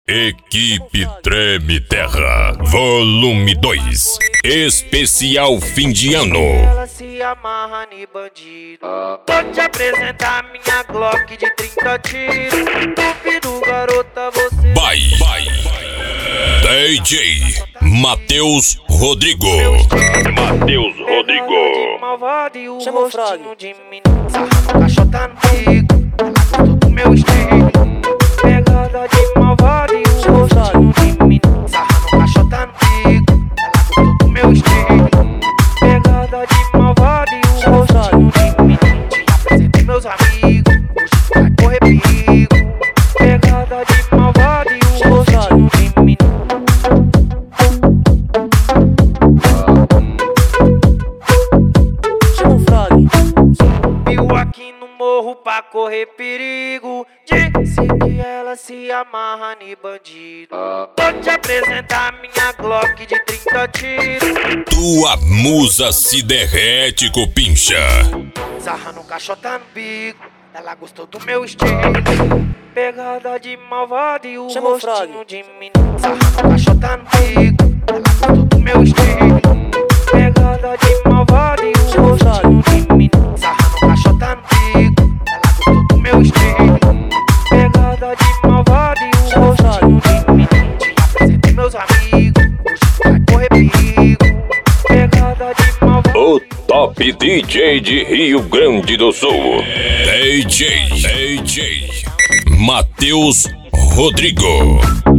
Equipe Treme Terra, volume 2, especial fim de ano. Ela se amarra em bandido. Vou te apresentar minha Glock de 30 tiros. Duvido, garota, você Vai, DJ Matheus Rodrigo. malvado e o Chama o Frog. rostinho de menino. Sarrando caixota no bico, ela gostou do meu estilo. Pegada de malvado e o Chama o Frog. rostinho de menino. Sarrando caixota no bico, ela gostou do meu estilo. Pegada de malvado e o Chama o Frog. rostinho de menino. Te apresentei meus amigos, hoje tu vai correr perigo. Pegada de malvado e o Chama o Frog. rostinho de menino. Chama o Frog. Viu aqui no morro pra correr perigo. Disse que ela se amarra em bandido. Vou te apresentar minha Glock de 30 tiros. Tua musa se derrete, copincha. Sarrando caixota no bico, ela gostou do meu estilo. Pegada de malvado e o Chama o Frog. rostinho de menino. Sarrando caixota no bico, ela gostou do meu estilo. Pegada de malvado e o Chama o Frog. rostinho de menino. Sarrando caixota no bico, ela gostou do meu estilo. Pegada de malvado e o Chama o Frog. rostinho de menino. Te apresentei meus amigos, hoje tu vai correr perigo. Pegada de malvado. O top DJ de Rio Grande do Sul. DJ Matheus Rodrigo.